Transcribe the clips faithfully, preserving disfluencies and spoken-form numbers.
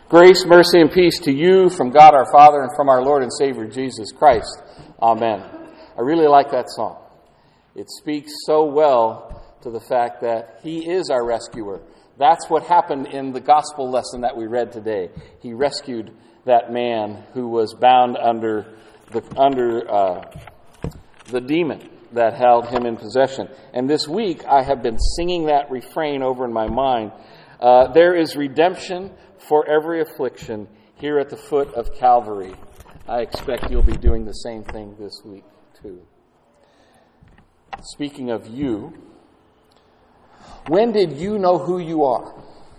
Grace, mercy, and peace to you from God our Father and from our Lord and Savior Jesus Christ. Amen. I really like that song. It speaks so well to the fact that He is our rescuer. That's what happened in the gospel lesson that we read today. He rescued that man who was bound under the under uh, the demon that held him in possession. And this week I have been singing that refrain over in my mind. Uh, there is redemption for every affliction here at the foot of Calvary. I expect you'll be doing the same thing this week too. Speaking of you, when did you know who you are?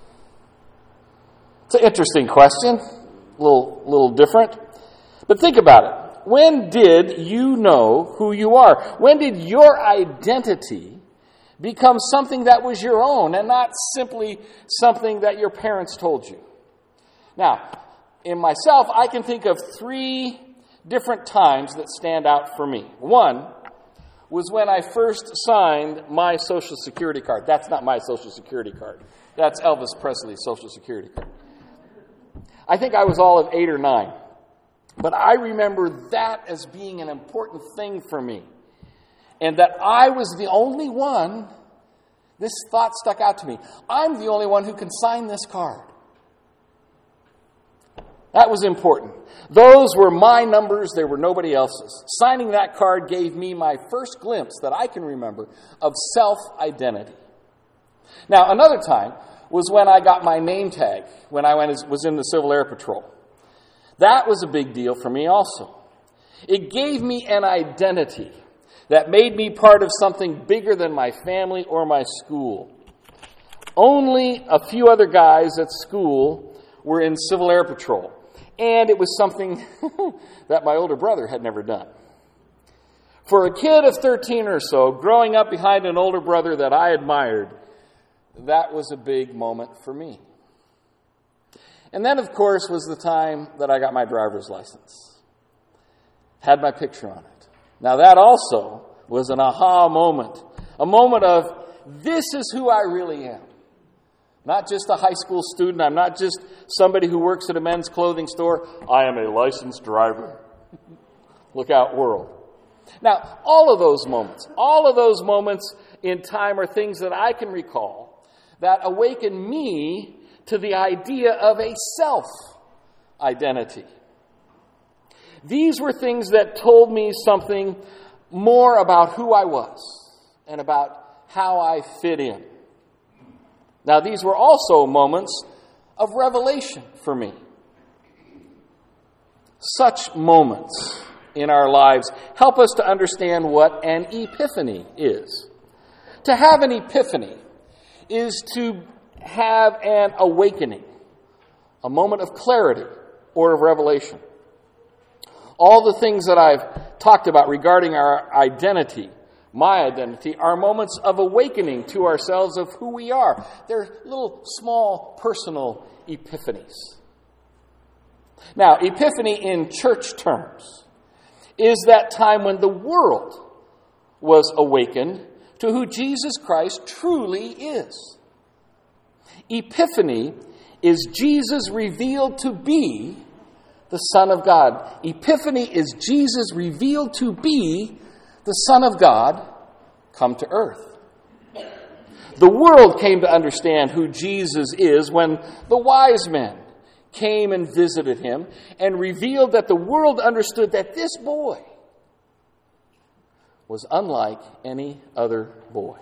It's an interesting question, a little, little different. But think about it. When did you know who you are? When did your identity become something that was your own and not simply something that your parents told you? Now, in myself, I can think of three different times that stand out for me. One was when I first signed my Social Security card. That's not my Social Security card. That's Elvis Presley's Social Security card. I think I was all of eight or nine. But I remember that as being an important thing for me. And that I was the only one, this thought stuck out to me, I'm the only one who can sign this card. That was important. Those were my numbers. They were nobody else's. Signing that card gave me my first glimpse that I can remember of self-identity. Now, another time was when I got my name tag when I was in the Civil Air Patrol. That was a big deal for me also. It gave me an identity that made me part of something bigger than my family or my school. Only a few other guys at school were in Civil Air Patrol. And it was something that my older brother had never done. For a kid of thirteen or so, growing up behind an older brother that I admired, that was a big moment for me. And then, of course, was the time that I got my driver's license. Had my picture on it. Now, that also was an aha moment. A moment of, this is who I really am. Not just a high school student. I'm not just somebody who works at a men's clothing store. I am a licensed driver. Look out, world. Now, all of those moments, all of those moments in time are things that I can recall that awaken me to the idea of a self-identity. These were things that told me something more about who I was and about how I fit in. Now, these were also moments of revelation for me. Such moments in our lives help us to understand what an epiphany is. To have an epiphany is to have an awakening, a moment of clarity or of revelation. All the things that I've talked about regarding our identity, my identity, are moments of awakening to ourselves of who we are. They're little, small, personal epiphanies. Now, epiphany in church terms is that time when the world was awakened to who Jesus Christ truly is. Epiphany is Jesus revealed to be the Son of God. Epiphany is Jesus revealed to be the Son of God come to earth. The world came to understand who Jesus is when the wise men came and visited him and revealed that the world understood that this boy was unlike any other boy.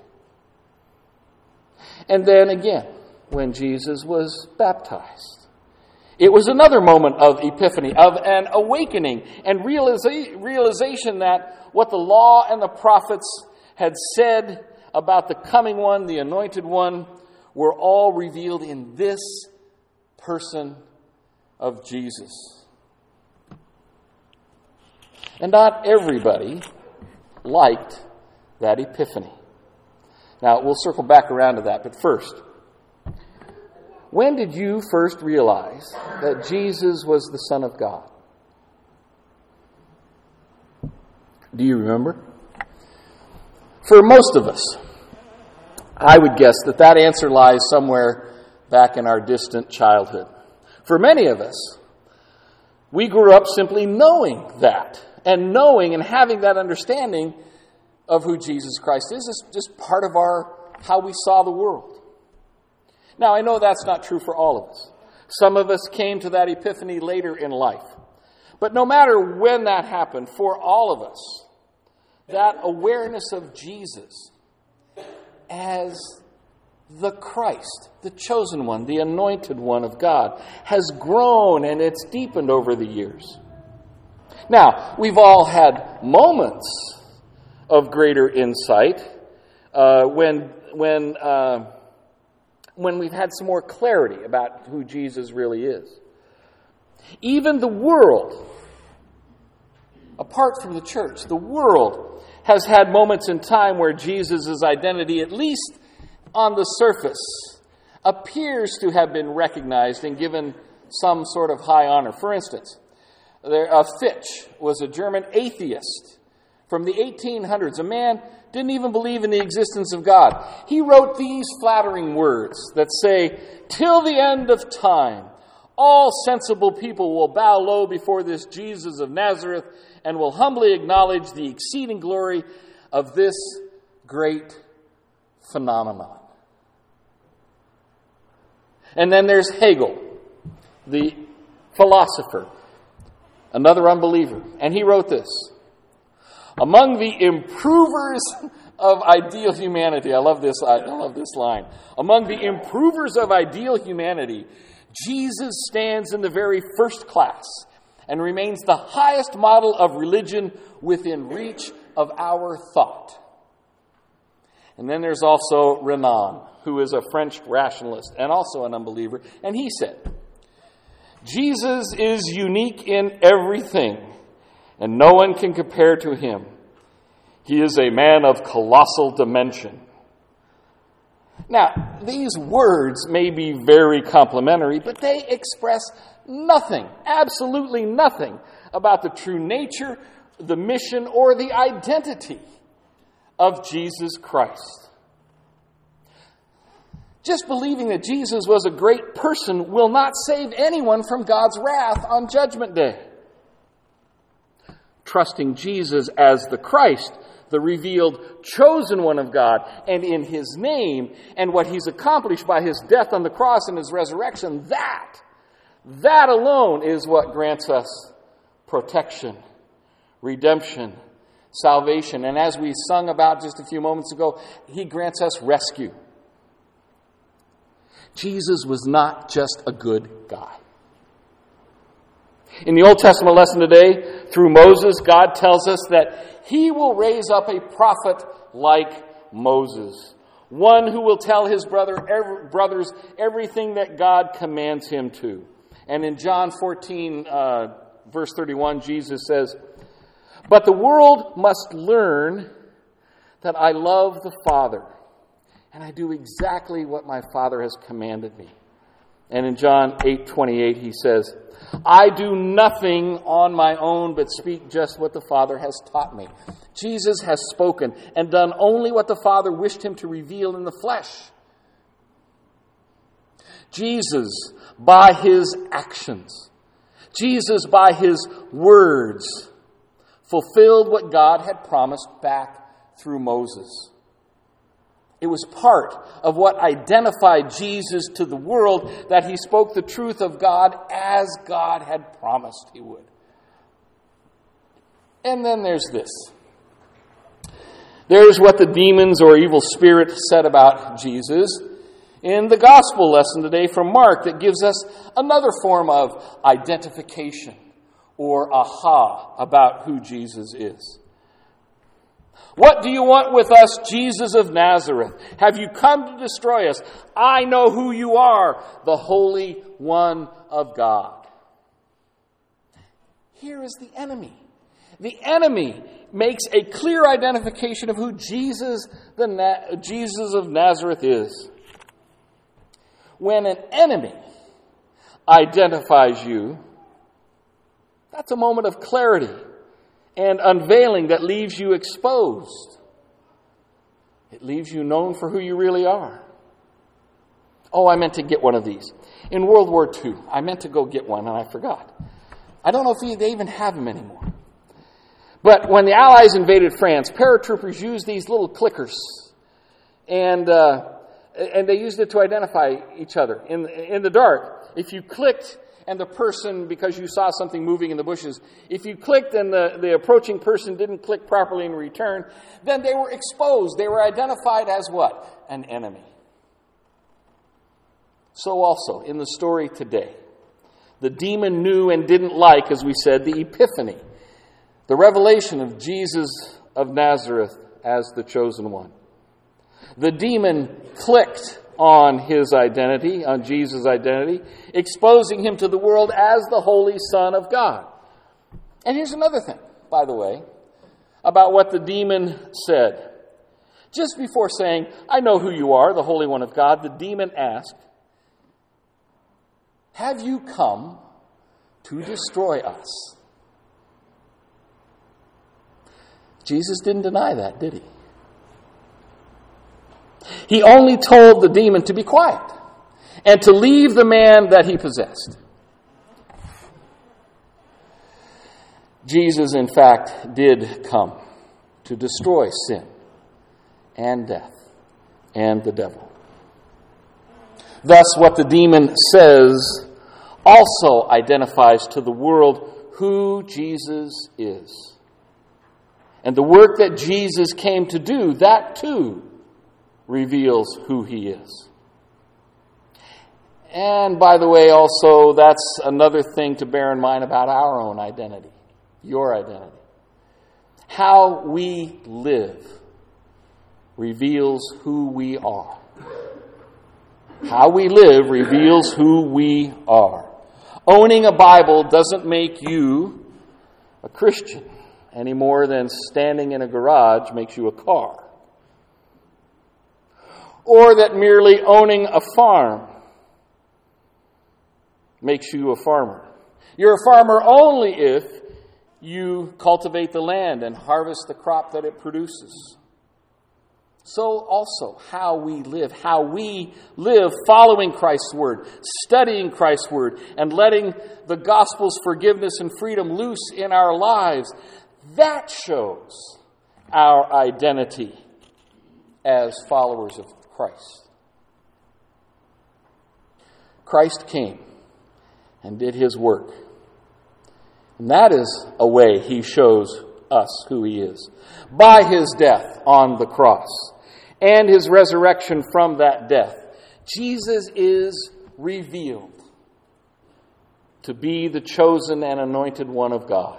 And then again, when Jesus was baptized, it was another moment of epiphany, of an awakening and realiza- realization that what the law and the prophets had said about the coming one, the anointed one, were all revealed in this person of Jesus. And not everybody liked that epiphany. Now, we'll circle back around to that, but first, when did you first realize that Jesus was the Son of God? Do you remember? For most of us, I would guess that that answer lies somewhere back in our distant childhood. For many of us, we grew up simply knowing that, and knowing and having that understanding of who Jesus Christ is is just part of our how we saw the world. Now, I know that's not true for all of us. Some of us came to that epiphany later in life. But no matter when that happened, for all of us, that awareness of Jesus as the Christ, the chosen one, the anointed one of God, has grown and it's deepened over the years. Now, we've all had moments of greater insight uh, when when uh, when we've had some more clarity about who Jesus really is. Even the world, apart from the church, the world has had moments in time where Jesus' identity, at least on the surface, appears to have been recognized and given some sort of high honor. For instance, there, uh, Fichte was a German atheist from the eighteen hundreds. A man didn't even believe in the existence of God. He wrote these flattering words that say, "Till the end of time, all sensible people will bow low before this Jesus of Nazareth and will humbly acknowledge the exceeding glory of this great phenomenon." And then there's Hegel, the philosopher, another unbeliever. And he wrote this: "Among the improvers of ideal humanity," I love this, I love this line. "Among the improvers of ideal humanity, Jesus stands in the very first class and remains the highest model of religion within reach of our thought." And then there's also Renan, who is a French rationalist and also an unbeliever. And he said, "Jesus is unique in everything, and no one can compare to him. He is a man of colossal dimension." Now, these words may be very complimentary, but they express nothing, absolutely nothing, about the true nature, the mission, or the identity of Jesus Christ. Just believing that Jesus was a great person will not save anyone from God's wrath on Judgment Day. Trusting Jesus as the Christ, the revealed chosen one of God, and in his name, and what he's accomplished by his death on the cross and his resurrection, that, that alone is what grants us protection, redemption, salvation. And as we sung about just a few moments ago, he grants us rescue. Jesus was not just a good guy. In the Old Testament lesson today, through Moses, God tells us that he will raise up a prophet like Moses, one who will tell his brother, every, brothers everything that God commands him to. And in John fourteen, uh, verse thirty-one, Jesus says, "But the world must learn that I love the Father, and I do exactly what my Father has commanded me." And in John eight twenty-eight, he says, "I do nothing on my own, but speak just what the Father has taught me." Jesus has spoken and done only what the Father wished him to reveal in the flesh. Jesus, by his actions, Jesus, by his words, fulfilled what God had promised back through Moses. It was part of what identified Jesus to the world that he spoke the truth of God as God had promised he would. And then there's this. There's what the demons or evil spirit said about Jesus in the gospel lesson today from Mark that gives us another form of identification or aha about who Jesus is. "What do you want with us, Jesus of Nazareth? Have you come to destroy us? I know who you are, the Holy One of God." Here is the enemy. The enemy makes a clear identification of who Jesus, the Na- Jesus of Nazareth is. When an enemy identifies you, that's a moment of clarity and unveiling that leaves you exposed. It leaves you known for who you really are. Oh, I meant to get one of these. In World War Two, I meant to go get one, and I forgot. I don't know if they even have them anymore. But when the Allies invaded France, paratroopers used these little clickers, and uh, and they used it to identify each other in in the dark. If you clicked, and the person, because you saw something moving in the bushes, if you clicked and the, the approaching person didn't click properly in return, then they were exposed. They were identified as what? An enemy. So also, in the story today, the demon knew and didn't like, as we said, the epiphany, the revelation of Jesus of Nazareth as the chosen one. The demon clicked on his identity, on Jesus' identity, exposing him to the world as the Holy Son of God. And here's another thing, by the way, about what the demon said. Just before saying, I know who you are, the Holy One of God, the demon asked, have you come to destroy us? Jesus didn't deny that, did he? He only told the demon to be quiet and to leave the man that he possessed. Jesus, in fact, did come to destroy sin and death and the devil. Thus, what the demon says also identifies to the world who Jesus is. And the work that Jesus came to do, that too reveals who he is. And by the way, also, that's another thing to bear in mind about our own identity, your identity. How we live reveals who we are. How we live reveals who we are. Owning a Bible doesn't make you a Christian any more than standing in a garage makes you a car. Or that merely owning a farm makes you a farmer. You're a farmer only if you cultivate the land and harvest the crop that it produces. So also, how we live, how we live following Christ's Word, studying Christ's Word, and letting the gospel's forgiveness and freedom loose in our lives, that shows our identity as followers of Christ. Christ came and did his work. And that is a way he shows us who he is. By his death on the cross and his resurrection from that death, Jesus is revealed to be the chosen and anointed one of God.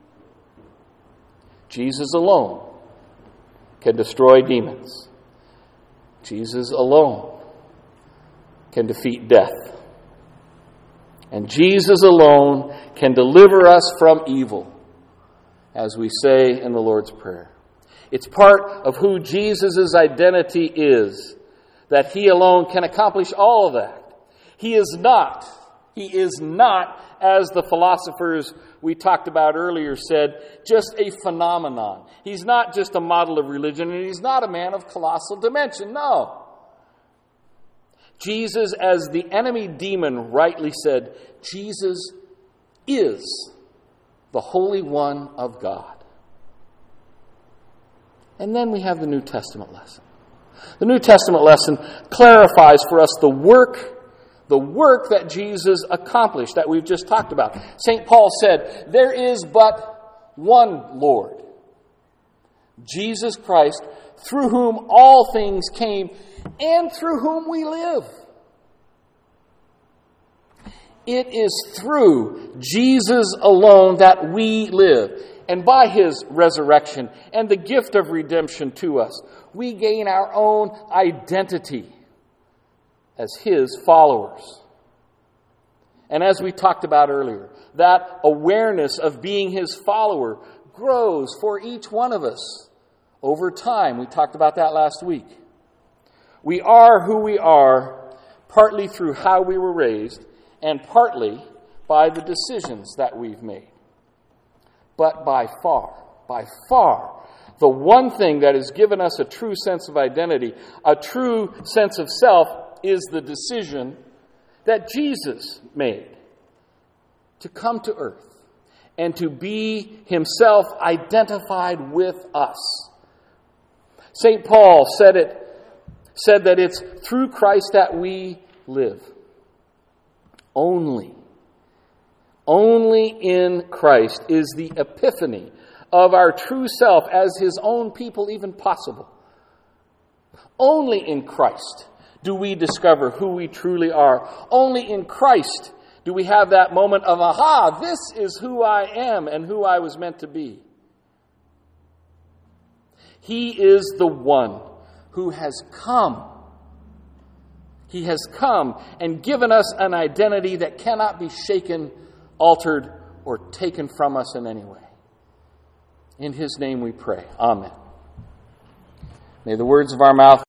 Jesus alone can destroy demons. Jesus alone can defeat death. And Jesus alone can deliver us from evil, as we say in the Lord's Prayer. It's part of who Jesus' identity is, that he alone can accomplish all of that. He is not, he is not, as the philosophers we talked about earlier said, just a phenomenon. He's not just a model of religion, and he's not a man of colossal dimension. No. Jesus, as the enemy demon rightly said, Jesus is the Holy One of God. And then we have the New Testament lesson. The New Testament lesson clarifies for us the work The work that Jesus accomplished that we've just talked about. Saint Paul said, there is but one Lord, Jesus Christ, through whom all things came and through whom we live. It is through Jesus alone that we live. And by his resurrection and the gift of redemption to us, we gain our own identity as his followers. And as we talked about earlier, that awareness of being his follower grows for each one of us over time. We talked about that last week. We are who we are partly through how we were raised and partly by the decisions that we've made. But by far, by far, the one thing that has given us a true sense of identity, a true sense of self, is the decision that Jesus made to come to earth and to be himself identified with us. Saint Paul said it said that it's through Christ that we live. Only, only in Christ is the epiphany of our true self as his own people even possible. Only in Christ do we discover who we truly are. Only in Christ do we have that moment of, aha, this is who I am and who I was meant to be. He is the one who has come. He has come and given us an identity that cannot be shaken, altered, or taken from us in any way. In his name we pray. Amen. May the words of our mouth